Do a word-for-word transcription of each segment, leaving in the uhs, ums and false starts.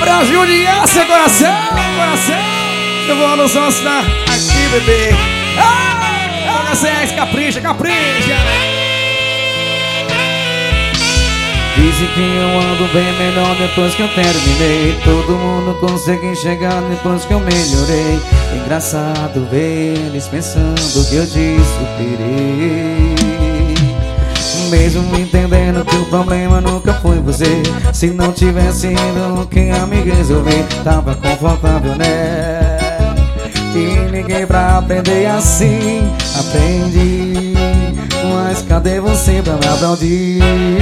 Brasil de aço, coração, coração. Eu vou no som estar aqui, bebê. Ah, vocês, capricha, capricha. Dizem que eu ando bem melhor depois que eu terminei. Todo mundo consegue enxergar depois que eu melhorei. Engraçado ver eles pensando que eu te superei, mesmo entendendo que o problema nunca foi você. Se não tivesse ido, quem ia me resolver? Tava confortável, né? E liguei pra aprender assim. Aprendi, mas cadê você pra me aplaudir?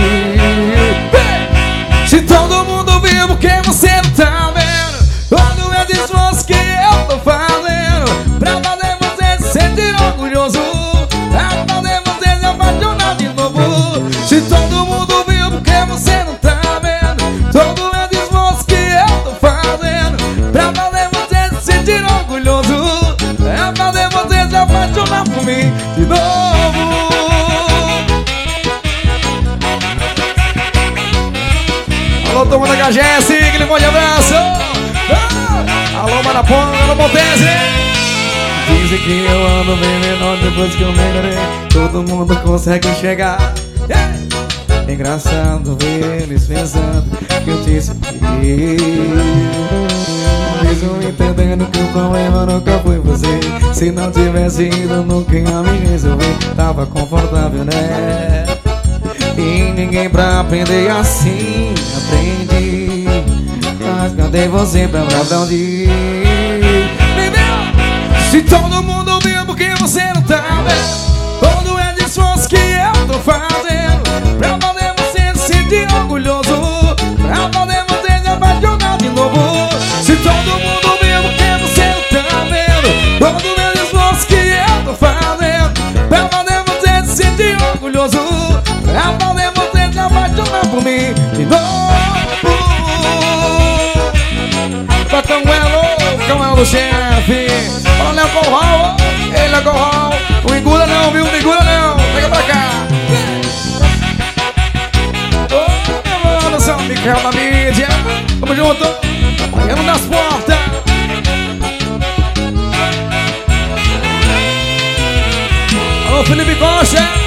Se todo mundo viu, por que você não tá vendo? Todo é esforço que eu tô fazendo pra fazer você se sentir orgulhoso, pra fazer você se apaixonar de novo. Se todo mundo viu, por que você não tá vendo? Todo é esforço que eu tô fazendo pra fazer você se sentir orgulhoso, pra fazer você se apaixonar por mim de novo. Alô, turma da K G S, aquele monte de abraço. Ah, alô, Maraponga, alô, Montese. Dizem que eu ando bem menor depois que eu melhorei. Todo mundo consegue enxergar. Yeah. Engraçado ver eles pensando que eu te superei, mesmo entendendo que o problema nunca foi você. Se não tivesse ido, nunca ia me resolver. Tava confortável, né? E ninguém pra aprender assim. Aprendi, mas cadê você pra me aplaudir? Se todo mundo viu, por que você não tá vendo? Todo é de esforço que eu tô fazendo pra fazer você se sentir orgulhoso, pra fazer você se apaixonar de novo. Se todo mundo viu, por que você não tá vendo? Todo é de esforço que eu tô fazendo pra fazer você se sentir orgulhoso, pra fazer você se apaixonar por mim de novo. Botão é louco, é o do chefe. Olha o Corral, ele é Corral. Não engula não, viu? Não engula não. Pega pra cá. Ô, meu mano, São Miguel da mídia. Tamo junto. Baiano das portas. Alô, Felipe Costa.